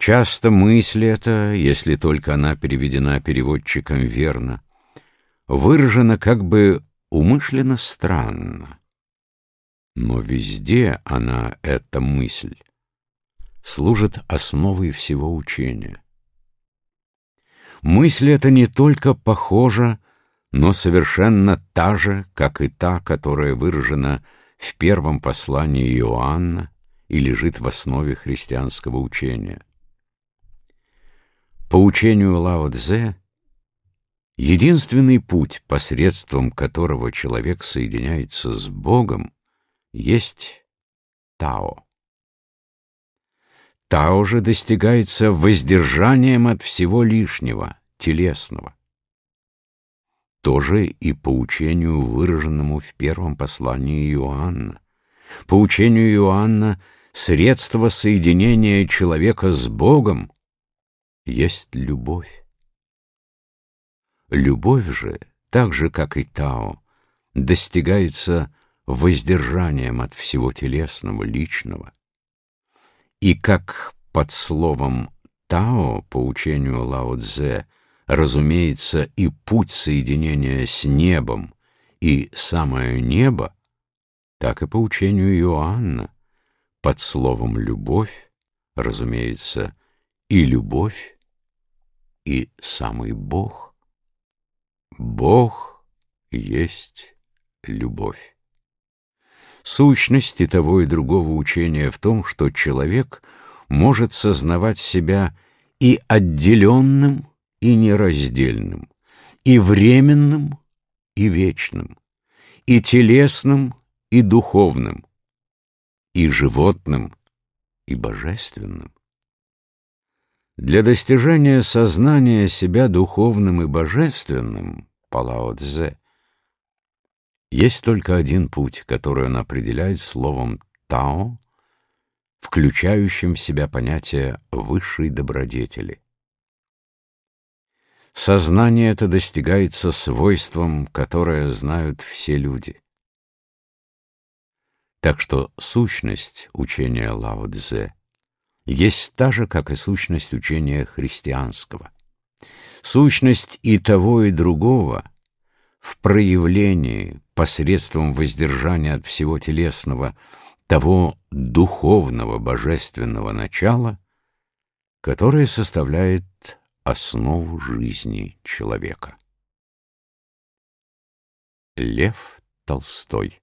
Часто мысль эта, если только она переведена переводчиком верно, выражена как бы умышленно странно. Но везде она, эта мысль, служит основой всего учения. Мысль эта не только похожа, но совершенно та же, как и та, которая выражена в первом послании Иоанна и лежит в основе христианского учения. По учению Лао-цзэ, единственный путь, посредством которого человек соединяется с Богом, есть Тао. Тао же достигается воздержанием от всего лишнего, телесного. То же и по учению, выраженному в первом послании Иоанна. По учению Иоанна, средство соединения человека с Богом есть любовь. Любовь же, так же, как и Тао, достигается воздержанием от всего телесного, личного. И как под словом Тао, по учению Лао-цзэ, разумеется и путь соединения с небом, и самое небо, так и по учению Иоанна, под словом «любовь» разумеется и любовь, и самый Бог. Бог есть любовь. Сущность и того и другого учения в том, что человек может сознавать себя и отделенным, и нераздельным, и временным, и вечным, и телесным, и духовным, и животным, и божественным. Для достижения сознания себя духовным и божественным, по Лао-цзэ, есть только один путь, который он определяет словом «тао», включающим в себя понятие высшей добродетели. Сознание это достигается свойством, которое знают все люди. Так что сущность учения Лао-цзэ есть та же, как и сущность учения христианского. Сущность и того, и другого в проявлении посредством воздержания от всего телесного того духовного божественного начала, которое составляет основу жизни человека. Лев Толстой.